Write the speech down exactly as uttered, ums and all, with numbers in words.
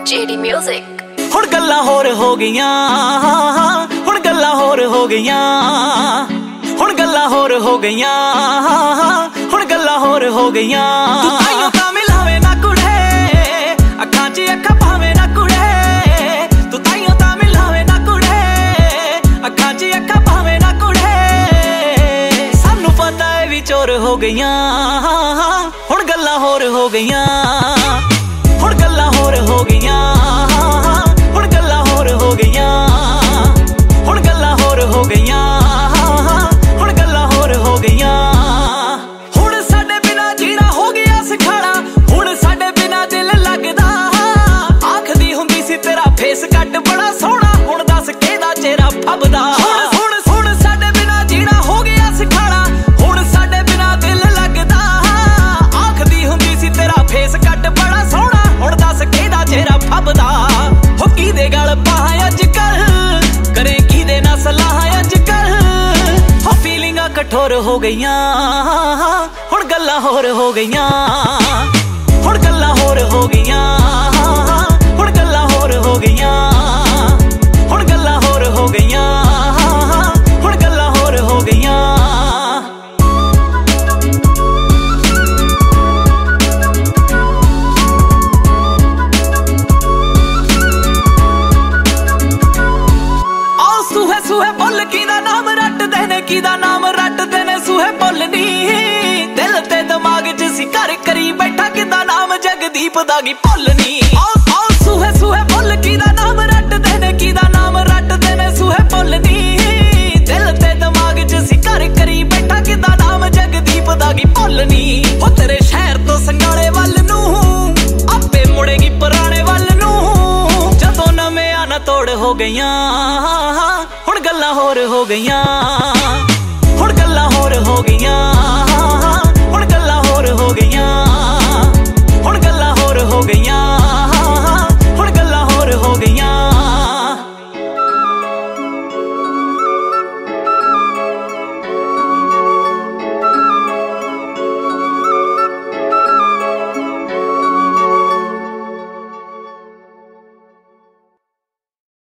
JD music. हुण गल्लां होर हो गईयां, हुण गल्लां होर हो गईयां, हुण गल्लां होर हो गईयां, हुण गल्लां होर हो गईयां। तू ताइयों तां मिलावे ना कुड़े, अखां च अखां पावे ना कुड़े। तू ताइयों तां मिलावे ना कुड़े, अखां च अखां पावे ना कुड़े। सानू पता है भी चोर हो गईयां, हुण गल्लां होर हो गईयां, हुण गल्लां होर हो गईयां, हुण गल्लां होर हो गईयां, हुण गल्लां होर हो गईयां, हुण गल्लां होर हो गईयां। हुण साडे बिना जीना हो गया सिखाना, हुण साडे बिना दिल लगदा। आखदी हुंदी सी तेरा फेस कट बड़ा सोहना, हुण दस किहदा चेहरा फबदा। हुण हुण साडे बिना जीना हो गया सिखाना, हुण साडे बिना दिल लगदा। आखदी हुंदी सी तेरा फेस कट बड़ा सोहना, हुण दस किहदा चेहरा फबदा। हो किहदे गल पाहां अजकल, करे किहदे नाल सलाह अजकल। हो फीलिंगां कठोर हो गईयां, हुण गल्लां होर हो गईयां, हुण गल्लां होर हो गईयां, हुण गल्लां होर हो गईयां, हुण गल्लां होर हो गईयां, हुण गल्लां होर हो गईयां। सूहे सूहे भुल किदा नाम रटदे ने, किदा नाम रटदे ने सूहे भुल नी। दिल ते दिमाग च सी घर करी बैठा, किदा नाम जगदीप दा गी भुल नी। आओ आओ सूहे सूहे भुल किदा नाम रटदे ने, किदा नाम रटदे ने सूहे भुल नी। दिल ते दिमाग च सी घर करी बैठा, किदा नाम जगदीप दा गी भुल नी। हो तेरे शहर तो संगाले वल नू आपे मुड़ेगी पुराने वल नू। जदों नਵੇਂ आना तोड़ हो गईयां, हुण गल्लां होर हो गईयां, हुण गल्लां होर हो गईयां।